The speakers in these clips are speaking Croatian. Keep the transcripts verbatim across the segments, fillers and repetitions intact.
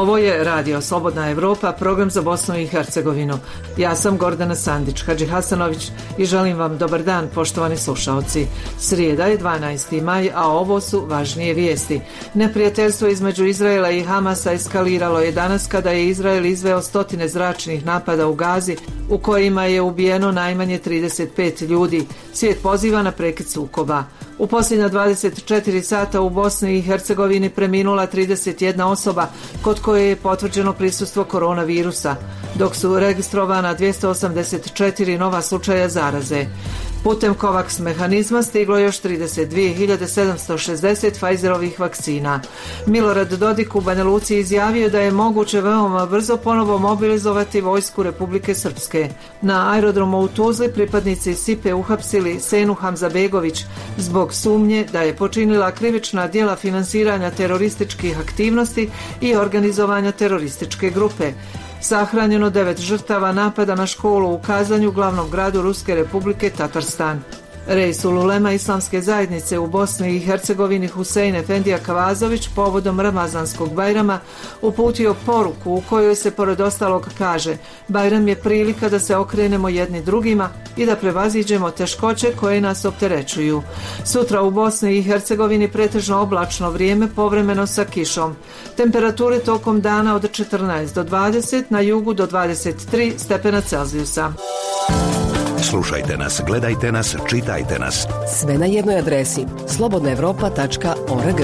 Ovo je Radio Slobodna Evropa, program za Bosnu i Hercegovinu. Ja sam Gordana Sandić Hadži Hasanović i želim vam dobar dan, poštovani slušaoci. Srijeda je dvanaesti maj, a ovo su važnije vijesti. Neprijateljstvo između Izraela i Hamasa eskaliralo je danas kada je Izrael izveo stotine zračnih napada u Gazi, u kojima je ubijeno najmanje trideset pet ljudi. Svijet poziva na prekid sukoba. U posljednja dvadeset četiri sata u Bosni i Hercegovini preminula trideset jedna osoba kod koje je potvrđeno prisustvo koronavirusa, dok su registrovana dvjesto osamdeset četiri nova slučaja zaraze. Putem COVAX mehanizma stiglo još trideset dvije hiljade sedamsto šezdeset Pfizerovih vakcina. Milorad Dodik u Banja Luci izjavio da je moguće veoma brzo ponovo mobilizovati vojsku Republike Srpske. Na aerodromu u Tuzli pripadnici SIPE uhapsili Senu Hamzabegović zbog sumnje da je počinila krivična djela finansiranja terorističkih aktivnosti i organizovanja terorističke grupe. Sahranjeno devet žrtava napada na školu u Kazanju, glavnom gradu Ruske Republike Tatarstan. Reisul ulema Islamske zajednice u Bosni i Hercegovini Husein Efendija Kavazović povodom Ramazanskog Bajrama uputio poruku u kojoj se pored ostalog kaže: Bajram je prilika da se okrenemo jedni drugima i da prevaziđemo teškoće koje nas opterećuju. Sutra u Bosni i Hercegovini pretežno oblačno vrijeme, povremeno sa kišom. Temperature tokom dana od četrnaest do dvadeset, na jugu do dvadeset tri stepena Celzijusa. Slušajte nas, gledajte nas, čitajte nas. Sve na jednoj adresi slobodna evropa tačka org.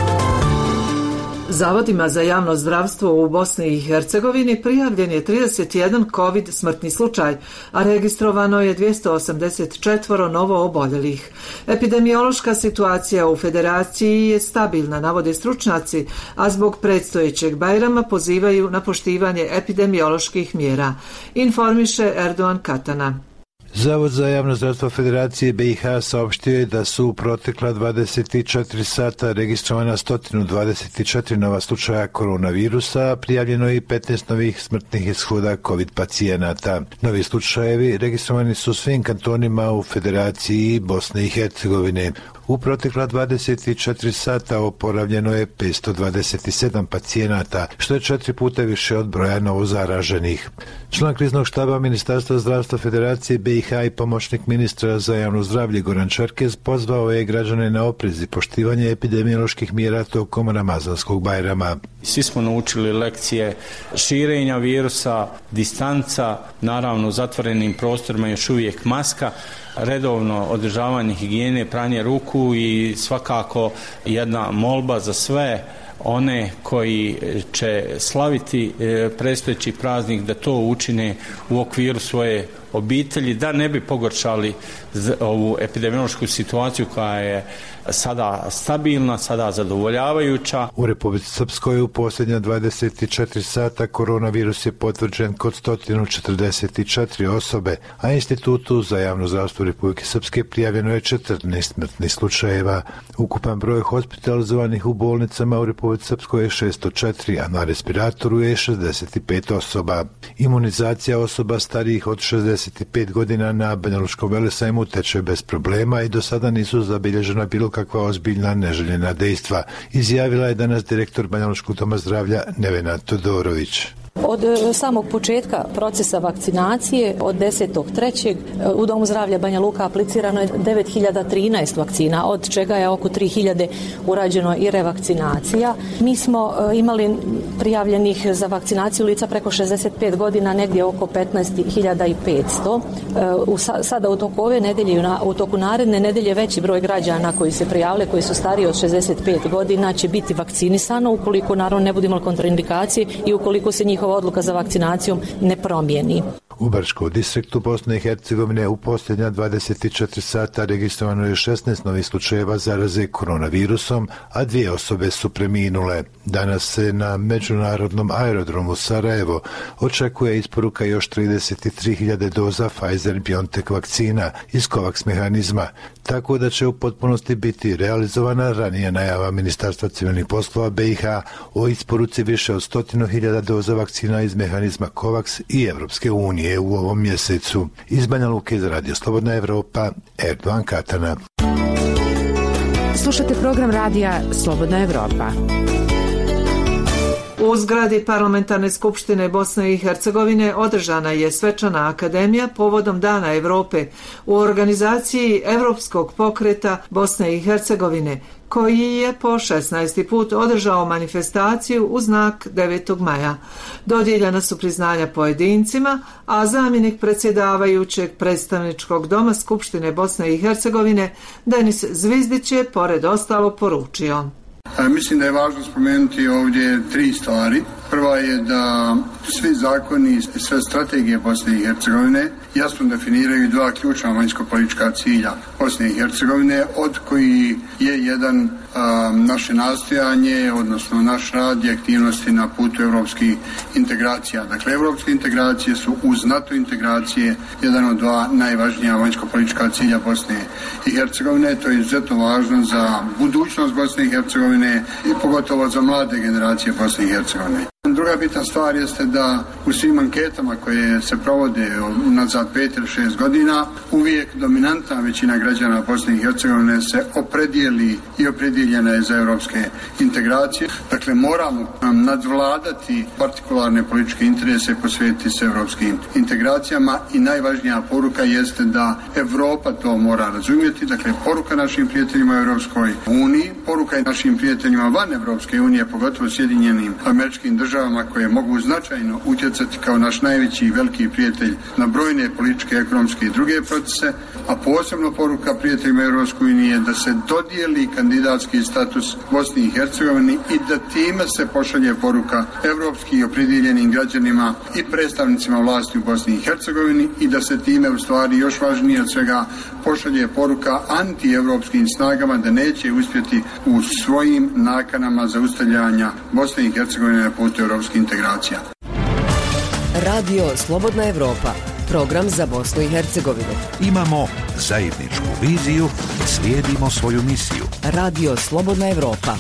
Zavodima za javno zdravstvo u Bosni i Hercegovini prijavljen je trideset jedan COVID smrtni slučaj, a registrovano je dvjesto osamdeset četiri novo oboljelih. Epidemiološka situacija u federaciji je stabilna, navode stručnjaci, a zbog predstojećeg Bajrama pozivaju na poštivanje epidemioloških mjera, informiše Erdogan Katana. Zavod za javno zdravstvo Federacije B i H saopštio je da su u protekla dvadeset četiri sata registrovana sto dvadeset četiri nova slučaja koronavirusa, prijavljeno je i petnaest novih smrtnih ishoda COVID pacijenata. Novi slučajevi registrovani su u svim kantonima u Federaciji Bosne i Hercegovine. U protekla dvadeset četiri sata oporavljeno je petsto dvadeset sedam pacijenata, što je četiri puta više od broja novozaraženih. Član kriznog štaba Ministarstva zdravstva Federacije B i H i pomoćnik ministra za javno zdravlje Goran Čerkez pozvao je građane na oprez i poštivanje epidemioloških mjera tokom Ramazanskog Bajrama. Svi smo naučili lekcije širenja virusa, distanca, naravno u zatvorenim prostorima još uvijek maska, redovno održavanje higijene, pranje ruku i svakako jedna molba za sve one koji će slaviti predstojeći praznik da to učine u okviru svoje obitelji, da ne bi pogoršali ovu epidemiološku situaciju koja je sada stabilna, sada zadovoljavajuća. U Republici Srpskoj u posljednja dvadeset četiri sata koronavirus je potvrđen kod sto četrdeset četiri osobe, a Institutu za javno zdravstvo Republike Srpske prijavljeno je četrnaest smrtnih slučajeva. Ukupan broj hospitalizovanih u bolnicama u Republici Srpskoj je šesto četiri, a na respiratoru je šezdeset pet osoba. Imunizacija osoba starijih od šezdeset pet godina na Banjalučkom velesajmu teče bez problema i do sada nisu zabilježena bilo kakva ozbiljna neželjena dejstva, izjavila je danas direktor Banjalučkog doma zdravlja Nevena Todorović. Od samog početka procesa vakcinacije, od desetog trećeg u Domu zdravlja Banja Luka aplicirano je devet hiljada trinaest vakcina, od čega je oko tri hiljade urađeno i revakcinacija. Mi smo imali prijavljenih za vakcinaciju lica preko šezdeset pet godina negdje oko petnaest hiljada petsto. Sada u toku ove nedelje i u toku naredne nedelje veći broj građana koji se prijavile, koji su stariji od šezdeset pet godina, će biti vakcinisano ukoliko naravno ne budemo kontraindikacije i ukoliko se njihova odluka za vakcinacijom ne promijeni. U Brčkom distriktu Bosne i Hercegovine u posljednja dvadeset četiri sata registrovano je šesnaest novih slučajeva zaraze koronavirusom, a dvije osobe su preminule. Danas se na međunarodnom aerodromu Sarajevo očekuje isporuka još trideset tri hiljade doza Pfizer-BioNTech vakcina iz COVAX mehanizma, tako da će u potpunosti biti realizovana ranija najava Ministarstva civilnih poslova B i H o isporuci više od stotinu hiljada doza vakcina iz mehanizma COVAX i Evropske unije u ovom mjesecu. Iz Banja Luke za Radio Slobodna Evropa, Erdogan Katana. Slušate program radija Slobodna Evropa. U zgradi Parlamentarne skupštine Bosne i Hercegovine održana je svečana akademija povodom Dana Europe u organizaciji Europskog pokreta Bosne i Hercegovine, koji je po šesnaesti put održao manifestaciju u znak devetog maja. Dodijeljena su priznanja pojedincima, a zamjenik predsjedavajućeg predstavničkog doma Skupštine Bosne i Hercegovine Denis Zvizdić je pored ostalo poručio. Mislim da je važno spomenuti ovdje tri stvari. Prva je da svi zakoni i sve strategije Bosne i Hercegovine jasno definiraju dva ključna vanjsko-politička cilja Bosne i Hercegovine, od koji je jedan a, naše nastojanje, odnosno naš rad i aktivnosti na putu europskih integracija. Dakle, europske integracije su uz NATO integracije jedan od dva najvažnija vanjsko-politička cilja Bosne i Hercegovine. To je izuzetno važno za budućnost Bosne i Hercegovine i pogotovo za mlade generacije Bosne i Hercegovine. Druga bitna stvar jeste da u svim anketama koje se provode nazad pet ili šest godina uvijek dominantna većina građana Bosne i Hercegovine se opredijeli i opredjeljena je za europske integracije. Dakle, moramo nadvladati partikularne političke interese i posvetiti se europskim integracijama i najvažnija poruka jeste da Europa to mora razumjeti. Dakle, poruka našim prijateljima u Europskoj uniji, poruka i našim prijateljima van Europske unije, pogotovo Sjedinjenim Američkim Državama koje mogu značajno utjecati kao naš najveći i veliki prijatelj na brojne političke, ekonomske i druge procese, a posebno poruka prijateljima Europske unije da se dodijeli kandidatski status Bosni i Hercegovini i da time se pošalje poruka evropski opredjeljenim građanima i predstavnicima vlasti u Bosni i Hercegovini i da se time u stvari još važnije od svega pošalje poruka antievropskim snagama da neće uspjeti u svojim nakanama zaustavljanja Bosne i Hercegovine na putu europskih integracija. Radio Slobodna Evropa, program za Bosnu i Hercegovinu. Imamo zajedničku viziju i slijedimo svoju misiju. Radio Slobodna Evropa.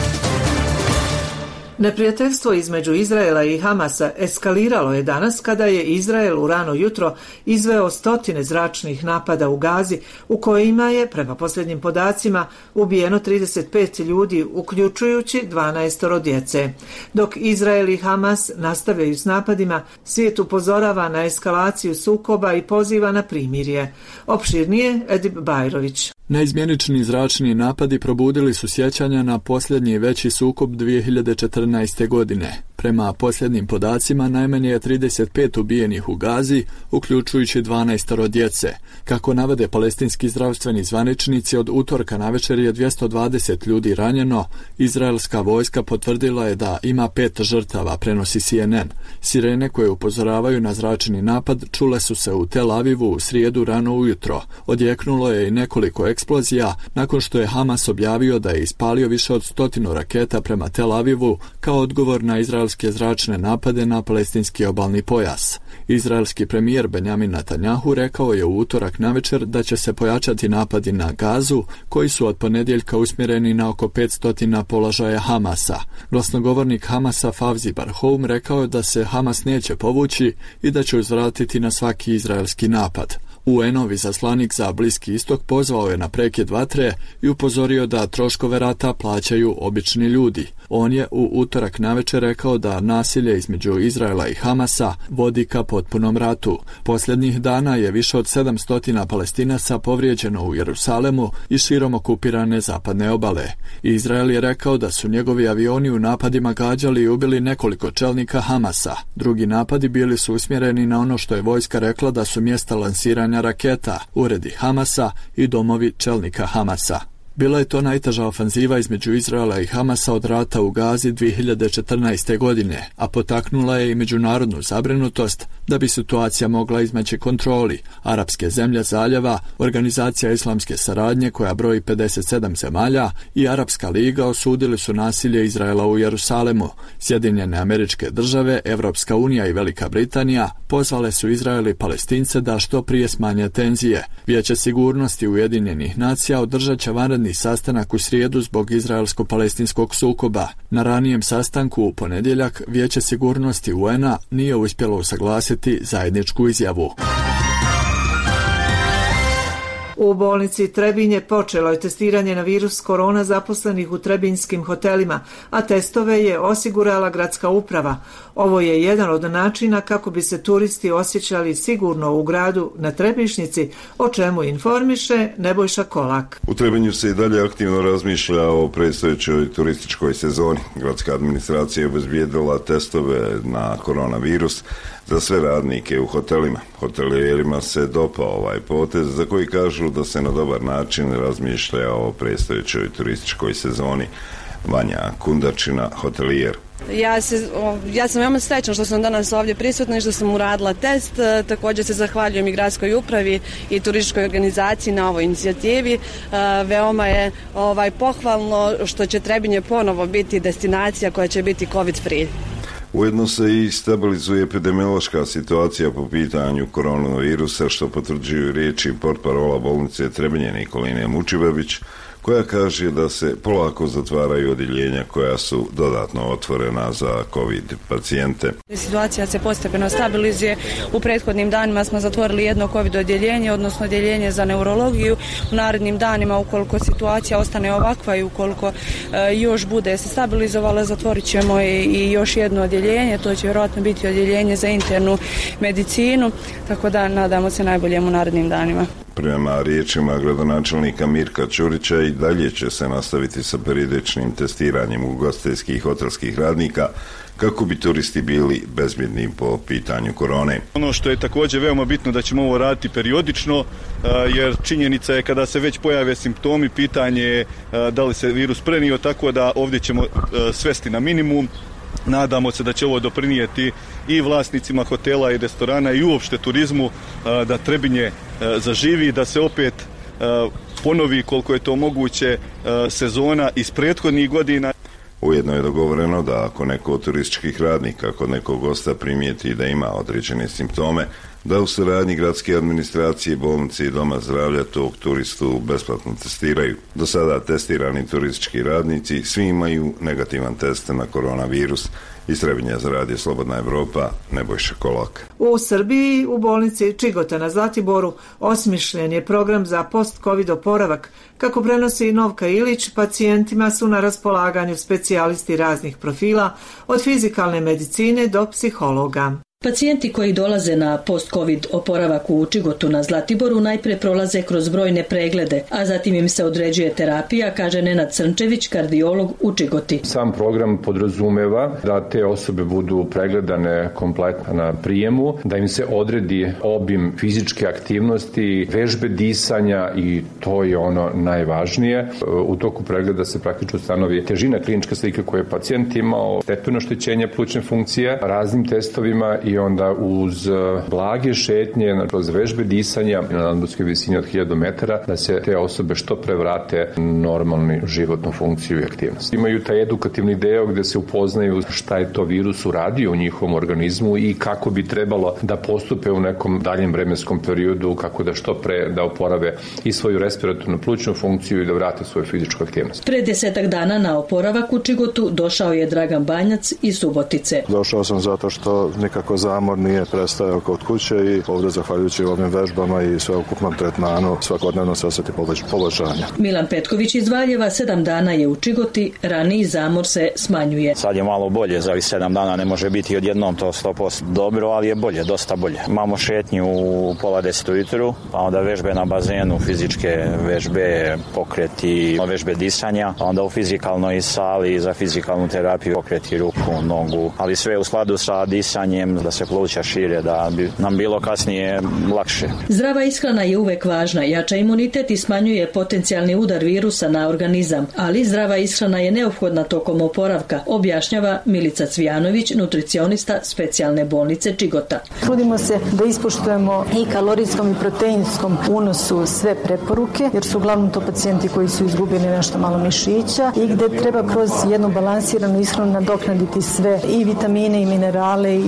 Neprijateljstvo između Izraela i Hamasa eskaliralo je danas kada je Izrael u rano jutro izveo stotine zračnih napada u Gazi, u kojima je, prema posljednjim podacima, ubijeno trideset pet ljudi, uključujući dvanaestoro djece. Dok Izrael i Hamas nastavljaju s napadima, svijet upozorava na eskalaciju sukoba i poziva na primirje. Opširnije Edip Bajrović. Neizmjenični zračni napadi probudili su sjećanja na posljednji veći sukob dvije hiljade četrnaeste. godine. Prema posljednjim podacima, najmanje je trideset pet ubijenih u Gazi, uključujući dvanaestoro djece. Kako navode palestinski zdravstveni zvaničnici, od utorka navečer je dvjesto dvadeset ljudi ranjeno. Izraelska vojska potvrdila je da ima pet žrtava, prenosi C N N. Sirene koje upozoravaju na zračni napad čule su se u Tel Avivu u srijedu rano ujutro. Odjeknulo je i nekoliko eksplozija nakon što je Hamas objavio da je ispalio više od stotinu raketa prema Tel Avivu kao odgovor na izraelske zračne napade na palestinski obalni pojas. Izraelski premijer Benjamin Netanjahu rekao je u utorak navečer da će se pojačati napadi na Gazu, koji su od ponedjeljka usmjereni na oko petsto položaja Hamasa. Glasnogovornik Hamasa Favzi Barhoum rekao je da se Hamas neće povući i da će uzvratiti na svaki izraelski napad. U en-ov izaslanik za Bliski istok pozvao je na prekid vatre i upozorio da troškove rata plaćaju obični ljudi. On je u utorak navečer rekao da nasilje između Izraela i Hamasa vodi ka potpunom ratu. Posljednjih dana je više od sedamsto Palestinaca povrijeđeno u Jerusalemu i širom okupirane zapadne obale. Izrael je rekao da su njegovi avioni u napadima gađali i ubili nekoliko čelnika Hamasa. Drugi napadi bili su usmjereni na ono što je vojska rekla da su mjesta lansiranja raketa, uredi Hamasa i domovi čelnika Hamasa. Bila je to najteža ofanziva između Izraela i Hamasa od rata u Gazi dvije hiljade četrnaeste. godine, a potaknula je i međunarodnu zabrinutost da bi situacija mogla izmaći kontroli. Arapske zemlje zaljeva, Organizacija islamske saradnje koja broji pedeset sedam zemalja i Arapska liga osudili su nasilje Izraela u Jerusalemu. Sjedinjene Američke Države, Evropska unija i Velika Britanija pozvale su Izrael i Palestince da što prije smanje tenzije. Vijeće sigurnosti Ujedinjenih nacija održat će vanredni sastanak u srijedu zbog izraelsko-palestinskog sukoba. Na ranijem sastanku u ponedjeljak Vijeće sigurnosti U N-a nije uspjelo usaglasiti zajedničku izjavu. U bolnici Trebinje počelo je testiranje na virus korona zaposlenih u trebinjskim hotelima, a testove je osigurala gradska uprava. Ovo je jedan od načina kako bi se turisti osjećali sigurno u gradu na Trebišnjici, o čemu informiše Nebojša Kolak. U Trebinju se i dalje aktivno razmišlja o predstojećoj turističkoj sezoni. Gradska administracija je obezbijedila testove na koronavirus za sve radnike u hotelima. Hotelijerima se dopao ovaj potez za koji kažu da se na dobar način razmišlja o predstojećoj turističkoj sezoni. Vanja Kundačina, hotelijer. Ja, se, ja sam veoma srećna što sam danas ovdje prisutna i što sam uradila test. Također se zahvaljujem i gradskoj upravi i turističkoj organizaciji na ovoj inicijativi. Veoma je ovaj, pohvalno što će Trebinje ponovo biti destinacija koja će biti covid free. Ujedno se i stabilizuje epidemiološka situacija po pitanju koronavirusa, što potvrđuju riječi portparola bolnice Trebinje Nikoline Mučibabić, koja kaže da se polako zatvaraju odjeljenja koja su dodatno otvorena za COVID pacijente. Situacija se postepeno stabilizuje. U prethodnim danima smo zatvorili jedno COVID odjeljenje, odnosno odjeljenje za neurologiju. U narednim danima, ukoliko situacija ostane ovakva i ukoliko e, još bude se stabilizovala, zatvorit ćemo i, i još jedno odjeljenje. To će vjerojatno biti odjeljenje za internu medicinu, tako da nadamo se najboljem u narednim danima. Prema riječima gradonačelnika Mirka Ćurića i dalje će se nastaviti sa periodičnim testiranjem ugostiteljskih i hotelskih radnika kako bi turisti bili bezbjedni po pitanju korone. Ono što je također veoma bitno da ćemo ovo raditi periodično, jer činjenica je kada se već pojave simptomi, pitanje je da li se virus prenio, tako da ovdje ćemo svesti na minimum. Nadamo se da će ovo doprinijeti i vlasnicima hotela i restorana i uopšte turizmu da Trebinje zaživi, da se opet ponovi koliko je to moguće sezona iz prethodnih godina. Ujedno je dogovoreno da ako neko od turističkih radnika kod nekog gosta primijeti da ima određene simptome, da u suradnji gradske administracije, bolnice i doma zdravlja tog turistu besplatno testiraju. Do sada testirani turistički radnici svi imaju negativan test na koronavirus. Iz Trebinja za Radio Slobodna Evropa, Nebojša Kolak. U Srbiji, u bolnici Čigota na Zlatiboru, osmišljen je program za post-covid oporavak. Kako prenosi Novka Ilić, pacijentima su na raspolaganju specijalisti raznih profila, od fizikalne medicine do psihologa. Pacijenti koji dolaze na post-covid oporavak u Čigotu na Zlatiboru najprije prolaze kroz brojne preglede, a zatim im se određuje terapija, kaže Nenad Crnčević, kardiolog u Čigoti. Sam program podrazumeva da te osobe budu pregledane kompletno na prijemu, da im se odredi obim fizičke aktivnosti, vežbe disanja i to je ono najvažnije. U toku pregleda se praktično ustanovi težina kliničke slike koje je pacijent imao, stepen oštećenja plućne funkcije, raznim testovima i onda uz blage šetnje, kroz vežbe disanja na nadmorskoj visini od hiljadu metara, da se te osobe što pre vrate normalnu životnu funkciju i aktivnost. Imaju taj edukativni deo gdje se upoznaju šta je to virus uradio u njihovom organizmu i kako bi trebalo da postupe u nekom daljem vremenskom periodu, kako da što pre da oporave i svoju respiratornu plućnu funkciju i da vrate svoju fizičku aktivnost. Pre desetak dana na oporavak u Čigotu došao je Dragan Banjac iz Subotice. Došao sam zato što nikako zamor nije prestajao kod kuće i ovdje zahvaljujući ovim vežbama i sveukupnom tretmanu svakodnevno se osjeti poboljšanje. Milan Petković iz Valjeva sedam dana je u Čigoti, raniji zamor se smanjuje. Sad je malo bolje, za ovih sedam dana ne može biti odjednom to sto posto dobro, ali je bolje, dosta bolje. Imamo šetnju u pola deset ujutru, pa onda vežbe na bazenu, fizičke vežbe, pokreti, vežbe disanja, pa onda u fizikalnoj sali za fizikalnu terapiju pokreti ruku, nogu, ali sve u skladu sa disanjem, da se pluća šire, da bi nam bilo kasnije lakše. Zdrava ishrana je uvek važna, jača imunitet i smanjuje potencijalni udar virusa na organizam, ali zdrava ishrana je neophodna tokom oporavka, objašnjava Milica Cvijanović, nutricionista specijalne bolnice Čigota. Trudimo se da ispoštujemo i kalorijskom i proteinskom unosu sve preporuke, jer su uglavnom to pacijenti koji su izgubili nešto malo mišića i gde treba kroz jednu balansiranu ishranu nadoknaditi sve i vitamine i minerale i sve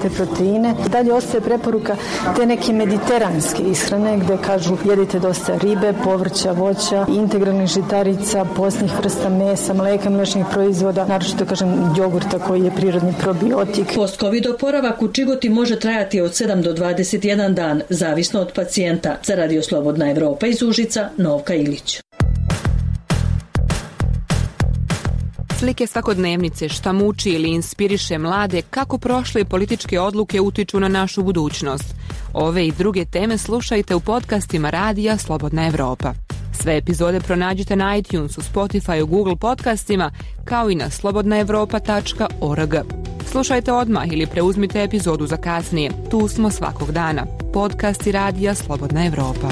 bogate proteine. Dalje ostaje preporuka te neke mediteranske ishrane gdje kažu jedite dosta ribe, povrća, voća, integralnih žitarica, postnih vrsta mesa, mlijeka, mliječnih proizvoda, naročito kažem jogurta koji je prirodni probiotik. Post-covid oporavak u čigoti može trajati od sedam do dvadeset jedan dan, zavisno od pacijenta. Za Radio Slobodna Evropa iz Užica, Novka Ilić. Slike svakodnevnice, šta muči ili inspiriše mlade, kako prošle političke odluke utiču na našu budućnost. Ove i druge teme slušajte u podcastima Radija Slobodna Evropa. Sve epizode pronađite na iTunesu, Spotifyu, Google podcastima, kao i na slobodna evropa tačka org. Slušajte odmah ili preuzmite epizodu za kasnije. Tu smo svakog dana. Podcasti Radija Slobodna Evropa.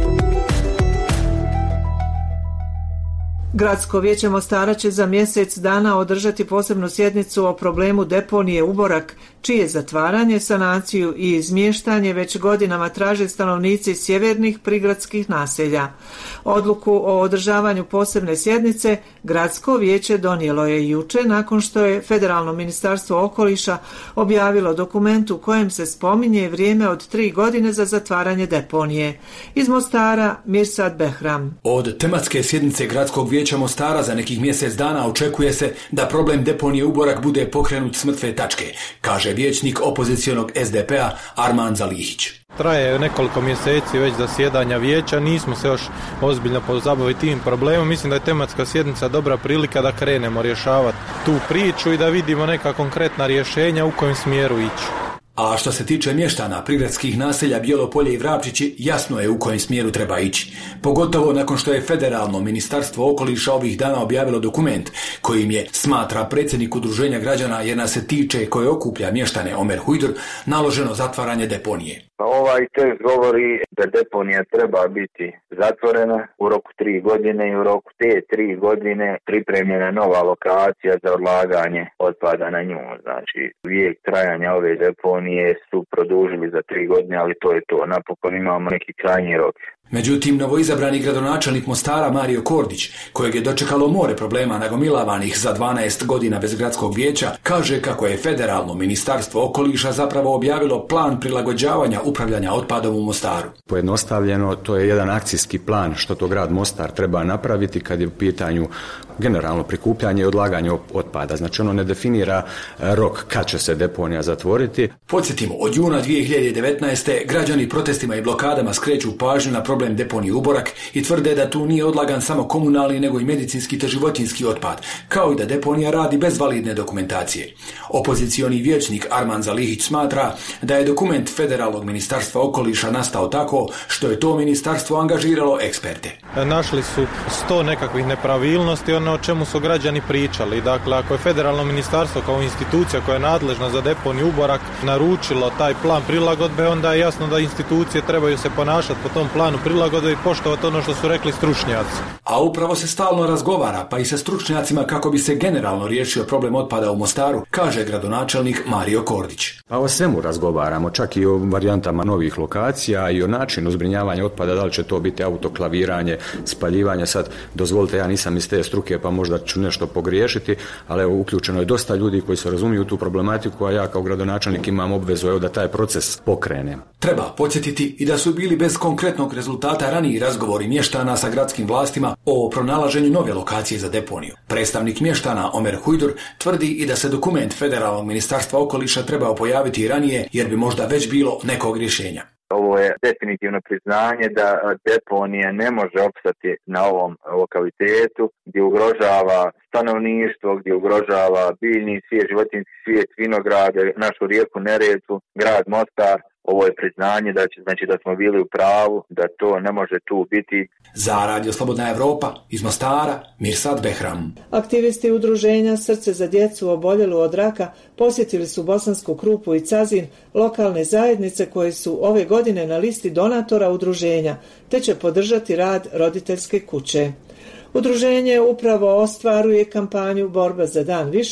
Gradsko vijeće Mostara će za mjesec dana održati posebnu sjednicu o problemu deponije Uborak, čije zatvaranje, sanaciju i izmještanje već godinama traže stanovnici sjevernih prigradskih naselja. Odluku o održavanju posebne sjednice Gradsko vijeće donijelo je juče nakon što je Federalno ministarstvo okoliša objavilo dokument u kojem se spominje vrijeme od tri godine za zatvaranje deponije. Iz Mostara Mirsad Behram. Od tematske sjednice Gradskog vijeća Mostara za nekih mjesec dana očekuje se da problem deponije Uborak bude pokrenut s mrtve tačke, kaže vijećnik opozicionog es de pe-a Arman Zalihić. Traje nekoliko mjeseci već zasjedanja vijeća, nismo se još ozbiljno pozabaviti tim problemom. Mislim da je tematska sjednica dobra prilika da krenemo rješavati tu priču i da vidimo neka konkretna rješenja u kojem smjeru ići. A što se tiče mještana prigradskih naselja Bijelo Polje i Vrapčići, jasno je u kojem smjeru treba ići. Pogotovo nakon što je Federalno ministarstvo okoliša ovih dana objavilo dokument kojim je, smatra predsjednik udruženja građana jer nas se tiče koje okuplja mještane Omer Hujdur, naloženo zatvaranje deponije. Ovaj tekst govori da deponija treba biti zatvorena u roku tri godine i u roku te tri godine pripremljena nova lokacija za odlaganje otpada na nju. Znači, vijek trajanja ove deponije su produžili za tri godine, ali to je to. Napokon imamo neki krajnji rok. Međutim, novoizabrani gradonačelnik Mostara Mario Kordić, kojeg je dočekalo more problema nagomilavanih za dvanaest godina bez gradskog vijeća, kaže kako je Federalno ministarstvo okoliša zapravo objavilo plan prilagođavanja upravljanja otpadom u Mostaru. Pojednostavljeno, to je jedan akcijski plan što to grad Mostar treba napraviti kad je u pitanju generalno prikupljanje i odlaganje otpada. Znači ono ne definira rok kad će se deponija zatvoriti. Podsjetimo, od juna dvije hiljade devetnaeste. građani protestima i blokadama skreću pažnju na problem deponije Uborak i tvrde da tu nije odlagan samo komunalni nego i medicinski te životinjski otpad, kao i da deponija radi bez validne dokumentacije. Opozicioni vijećnik Arman Zalihić smatra da je dokument Federalnog ministarstva okoliša nastao tako što je to ministarstvo angažiralo eksperte. Našli su sto nekakvih nepravilnosti, ono o čemu su građani pričali. Dakle, ako je Federalno ministarstvo kao institucija koja je nadležna za deponiju Uborak naručilo taj plan prilagodbe, onda je jasno da institucije trebaju se ponašati po tom planu prilagodbe i poštovati ono što su rekli stručnjaci. A upravo se stalno razgovara, pa i sa stručnjacima kako bi se generalno riješio problem otpada u Mostaru, kaže gradonačelnik Mario Kordić. Pa o svemu razgovaramo, čak i o varijantama novih lokacija i o načinu zbrinjavanja otpada, da li će to biti autoklaviranje, spaljivanje. Sad, dozvolite, ja nisam iz te struke pa možda ću nešto pogriješiti, ali evo, uključeno je dosta ljudi koji se razumiju tu problematiku, a ja kao gradonačelnik imam obvezu evo, da taj proces pokrenem. Treba podsjetiti i da su bili bez konkretnog rezultata raniji razgovori mještana sa gradskim vlastima o pronalaženju nove lokacije za deponiju. Predstavnik mještana Omer Hujdur tvrdi i da se dokument Federalnog ministarstva okoliša trebao pojaviti i ranije jer bi možda već bilo nekog rješenja. Ovo je definitivno priznanje da deponija ne može opstati na ovom lokalitetu gdje ugrožava stanovništvo, gdje ugrožava biljni svijet, životinjski svijet, vinograde, našu rijeku Neretvu, grad Mostar. Ovo je priznanje da, će, znači da smo bili u pravu, da to ne može tu biti. Za Radio Slobodna Evropa iz Mostara, Mirsad Behram. Aktivisti udruženja Srce za djecu oboljelu od raka posjetili su Bosansku Krupu i Cazin, lokalne zajednice koje su ove godine na listi donatora udruženja, te će podržati rad roditeljske kuće. Udruženje upravo ostvaruje kampanju Borba za dan više,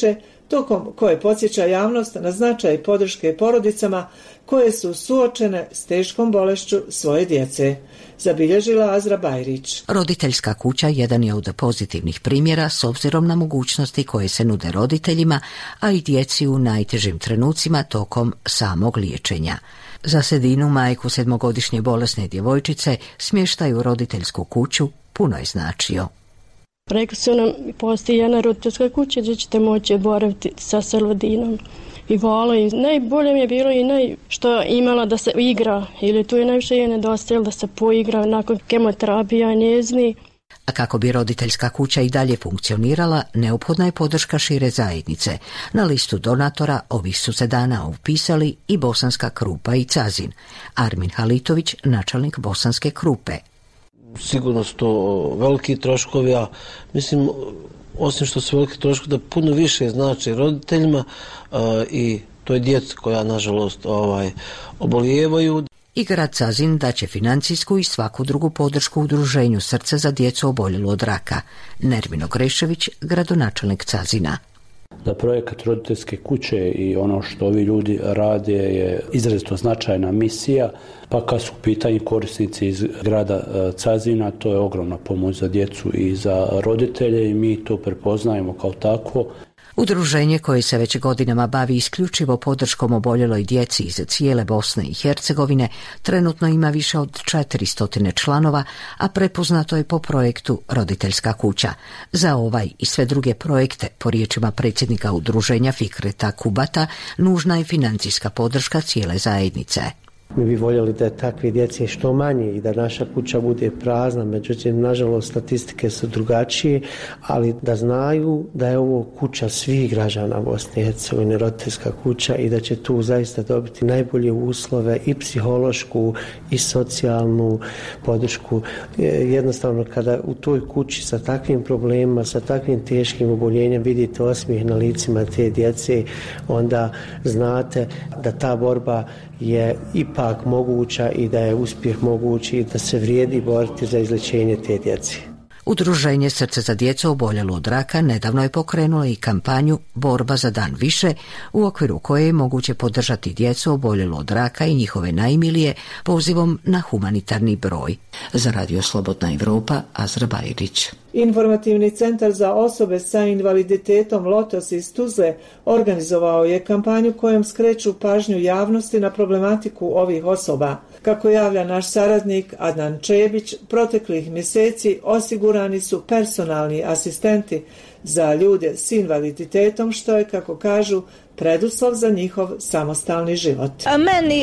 tokom koje podsjeća javnost na značaj podrške porodicama koje su suočene s teškom bolešću svoje djece, zabilježila Azra Bajrić. Roditeljska kuća jedan je od pozitivnih primjera s obzirom na mogućnosti koje se nude roditeljima, a i djeci u najtežim trenucima tokom samog liječenja. Za Sedinu, majku sedmogodišnje bolesne djevojčice, smještaj u roditeljsku kuću puno je značio. Rekli su nam, postoji jedna roditeljska kuća gdje ćete moći boraviti sa Selvadinom. I hvala, i najbolje mi je bilo i naj, što imala da se igra, ili tu je najviše je nedostajalo da se poigra nakon kemoterapija njezni. A kako bi roditeljska kuća i dalje funkcionirala, neophodna je podrška šire zajednice. Na listu donatora ovih su se dana upisali i Bosanska Krupa i Cazin. Armin Halitović, načelnik Bosanske Krupe. Sigurno su to veliki troškovi, a mislim, osim što su veliki troškovi, da puno više znači roditeljima uh, i toj djeci koja, nažalost, ovaj, obolijevaju. I grad Cazin daće financijsku i svaku drugu podršku udruženju Srce za djecu oboljelu od raka. Nermino Grešević, gradonačelnik Cazina. Da projekat roditeljske kuće i ono što ovi ljudi rade je izrazito značajna misija, pa kad su u pitanju korisnici iz grada Cazina, to je ogromna pomoć za djecu i za roditelje i mi to prepoznajemo kao tako. Udruženje koje se već godinama bavi isključivo podrškom oboljeloj djeci iz cijele Bosne i Hercegovine trenutno ima više od četiristo članova, a prepoznato je po projektu Roditeljska kuća. Za ovaj i sve druge projekte, po riječima predsjednika udruženja Fikreta Kubata, nužna je financijska podrška cijele zajednice. Mi bi voljeli da je takve djece što manje i da naša kuća bude prazna, međutim, nažalost, statistike su drugačije, ali da znaju da je ovo kuća svih građana Bosne i Hercegovine, roditeljska kuća, i da će tu zaista dobiti najbolje uslove i psihološku i socijalnu podršku. Jednostavno, kada u toj kući sa takvim problemima, sa takvim teškim oboljenjem vidite osmijeh na licima te djece, onda znate da ta borba je ipak moguća i da je uspjeh mogući i da se vrijedi boriti za izlječenje te djece. Udruženje Srce za djecu oboljelu od raka nedavno je pokrenulo i kampanju Borba za dan više, u okviru koje je moguće podržati djecu oboljelu od raka i njihove najmilije pozivom na humanitarni broj. Za Radio Slobodna Evropa, Azra Bajrić. Informativni centar za osobe sa invaliditetom Lotos iz Tuzle organizovao je kampanju kojom skreću pažnju javnosti na problematiku ovih osoba. Kako javlja naš saradnik Adnan Čebić, proteklih mjeseci osigurani su personalni asistenti za ljude s invaliditetom, što je, kako kažu, preduslov za njihov samostalni život. Meni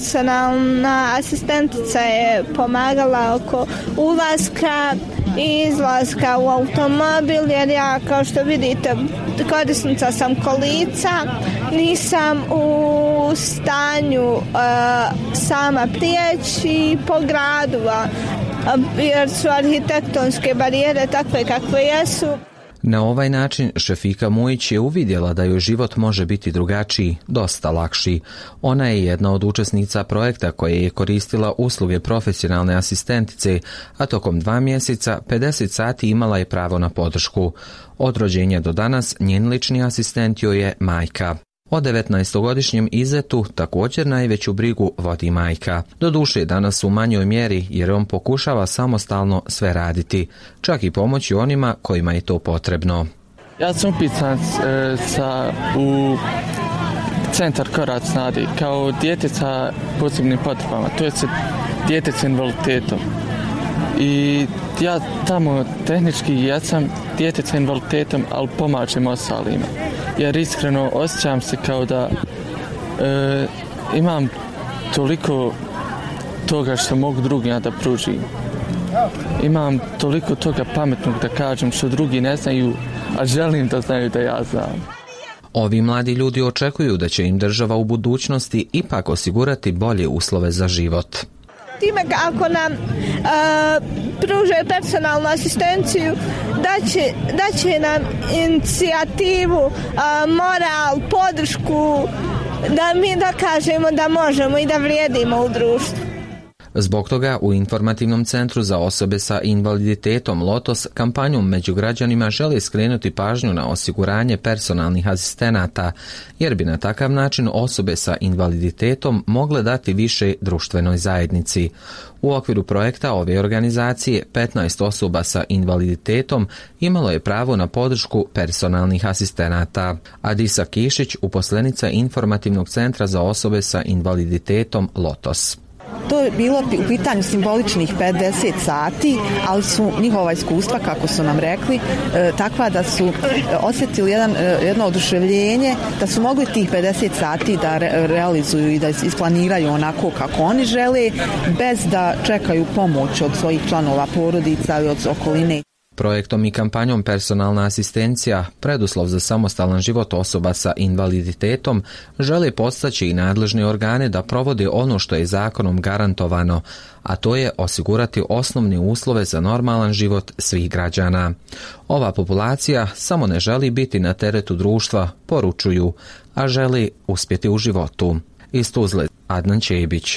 personalna asistentica je pomagala oko ulaska i izlaska u automobil, jer ja, kao što vidite, korisnica sam kolica, nisam u stanju uh, sama prijeći po gradu, jer su arhitektonske barijere takve kakve jesu. Na ovaj način Šefika Mujić je uvidjela da joj život može biti drugačiji, dosta lakši. Ona je jedna od učesnica projekta koje je koristila usluge profesionalne asistentice, a tokom dva mjeseca pedeset sati imala je pravo na podršku. Od rođenja do danas njen lični asistent joj je majka. O devetnaestogodišnjem Izetu također najveću brigu vodi majka. Doduše danas u manjoj mjeri jer on pokušava samostalno sve raditi, čak i pomoći onima kojima je to potrebno. Ja sam upisan e, sa, u centar Korac Nadi kao dijete sa posebnim potrebama, to je dijete s invaliditetom. I ja tamo tehnički ja sam dijete s invaliditetom, ali pomažem ostalima. Jer iskreno osjećam se kao da e, imam toliko toga što mogu drugima da pružim. Imam toliko toga pametnog da kažem što drugi ne znaju, a želim da znaju da ja znam. Ovi mladi ljudi očekuju da će im država u budućnosti ipak osigurati bolje uslove za život. Time ako nam uh, pruže personalnu asistenciju, da će, da će nam inicijativu, uh, moral, podršku, da mi da kažemo da možemo i da vrijedimo u društvu. Zbog toga u Informativnom centru za osobe sa invaliditetom Lotos kampanjom među građanima želi skrenuti pažnju na osiguranje personalnih asistenata, jer bi na takav način osobe sa invaliditetom mogle dati više društvenoj zajednici. U okviru projekta ove organizacije petnaest osoba sa invaliditetom imalo je pravo na podršku personalnih asistenata. Adisa Kišić, uposlenica Informativnog centra za osobe sa invaliditetom Lotos. To je bilo u pitanju simboličnih pedeset sati, ali su njihova iskustva, kako su nam rekli, takva da su osjetili jedan, jedno oduševljenje, da su mogli tih pedeset sati da re, realizuju i da isplaniraju onako kako oni žele, bez da čekaju pomoć od svojih članova porodica i od okoline. Projektom i kampanjom Personalna asistencija, preduslov za samostalan život osoba sa invaliditetom, žele podstaći i nadležne organe da provode ono što je zakonom garantovano, a to je osigurati osnovne uslove za normalan život svih građana. Ova populacija samo ne želi biti na teretu društva, poručuju, a želi uspjeti u životu. Iz Tuzle, Adnan Čebić.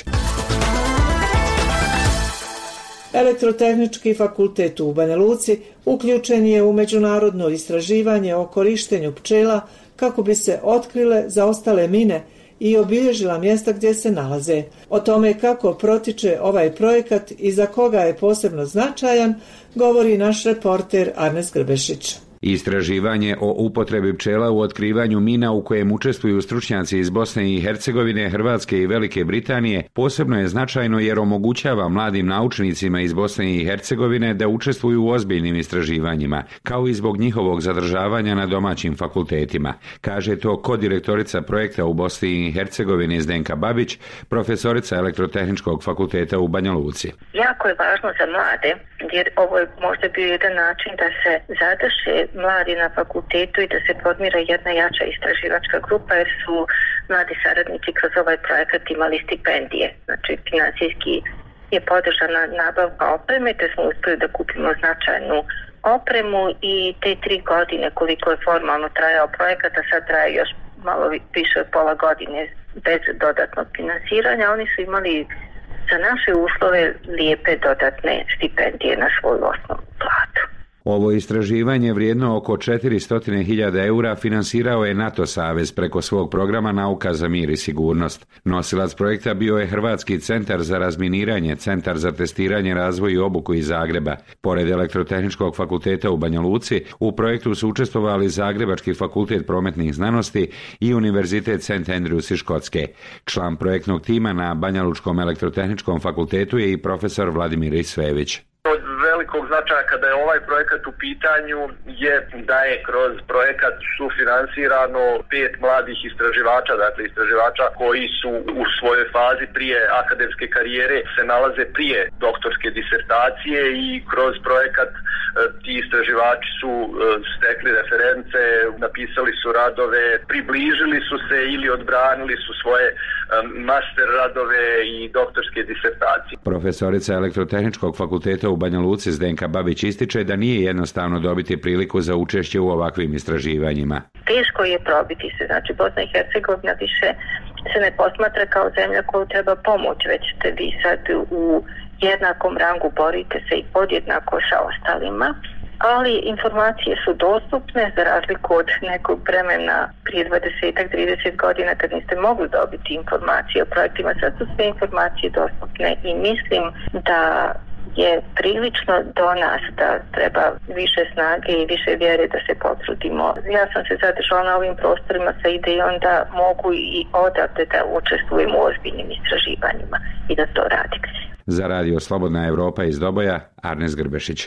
Elektrotehnički fakultet u Banja Luci uključen je u međunarodno istraživanje o korištenju pčela kako bi se otkrile zaostale mine i obilježila mjesta gdje se nalaze. O tome kako protiče ovaj projekat i za koga je posebno značajan, govori naš reporter Arnes Grbešić. Istraživanje o upotrebi pčela u otkrivanju mina u kojem učestvuju stručnjaci iz Bosne i Hercegovine, Hrvatske i Velike Britanije posebno je značajno jer omogućava mladim naučnicima iz Bosne i Hercegovine da učestvuju u ozbiljnim istraživanjima, kao i zbog njihovog zadržavanja na domaćim fakultetima. Kaže to kodirektorica projekta u Bosni i Hercegovini Zdenka Babić, profesorica Elektrotehničkog fakulteta u Banja Luci. Jako je važno za mlade, jer ovo je možda bio jedan način da se zadrže mladi na fakultetu i da se formira jedna jača istraživačka grupa, jer su mladi saradnici kroz ovaj projekat imali stipendije. Znači, financijski je podržana nabavka opreme, te smo uspjeli da kupimo značajnu opremu i te tri godine koliko je formalno trajao projekat, a sad traje još malo više od pola godine bez dodatnog finansiranja, oni su imali za naše uslove lijepe dodatne stipendije na svoju osnovnu platu. Ovo istraživanje vrijedno oko četiristo hiljada eura finansirao je NATO savez preko svog programa Nauka za mir i sigurnost. Nosilac projekta bio je Hrvatski centar za razminiranje, Centar za testiranje, razvoj i obuku iz Zagreba. Pored Elektrotehničkog fakulteta u Banja Luci, u projektu su učestvovali Zagrebački fakultet prometnih znanosti i Univerzitet Saint Andrews iz Škotske. Član projektnog tima na Banjalučkom elektrotehničkom fakultetu je i profesor Vladimir Isvević. Od velikog značaja kada je ovaj projekat u pitanju je da je kroz projekat sufinansirano pet mladih istraživača, dakle istraživača koji su u svojoj fazi prije akademske karijere, se nalaze prije doktorske disertacije i kroz projekat ti istraživači su stekli reference, napisali su radove, približili su se ili odbranili su svoje master radove i doktorske disertacije. Profesorica Elektrotehničkog fakulteta u Banja Luci Zdenka Babić ističe da nije jednostavno dobiti priliku za učešće u ovakvim istraživanjima. Teško je probiti se, znači Bosna i Hercegovina više se ne posmatra kao zemlja koju treba pomoć, već ste vi sad u jednakom rangu, borite se i podjednako sa ostalima, ali informacije su dostupne za razliku od nekog vremena prije dvadeset do trideset godina kad niste mogli dobiti informacije o projektima. Sad su sve informacije dostupne i mislim da je prilično do nas da treba više snage i više vjere da se potrudimo. Ja sam se zadržala na ovim prostorima sa idejom da mogu i odavde da učestvujem u ozbiljnim istraživanjima i da to radim. Za radio Slobodna Evropa iz Doboja, Arnes Grbešić.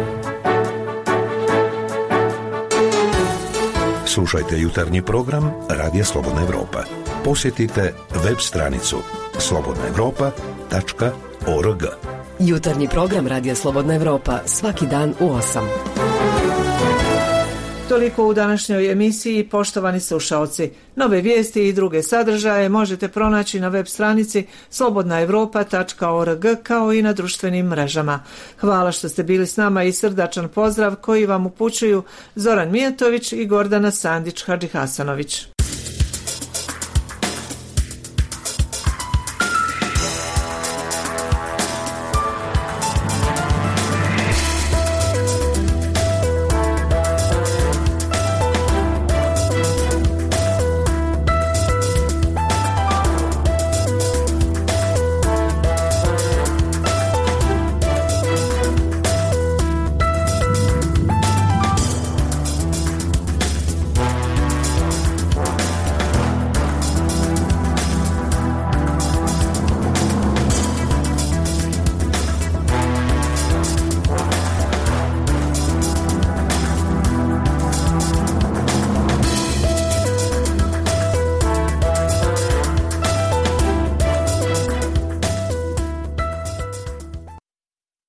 Slušajte jutarnji program Radija Slobodna Evropa. Posjetite web stranicu slobodna evropa tačka org. Jutarnji program Radija Slobodna Evropa svaki dan u osam. Toliko u današnjoj emisiji, poštovani slušaoci. Nove vijesti i druge sadržaje možete pronaći na web stranici slobodna evropa tačka org kao i na društvenim mrežama. Hvala što ste bili s nama i srdačan pozdrav koji vam upućuju Zoran Mijatović i Gordana Sandić Hadžihasanović.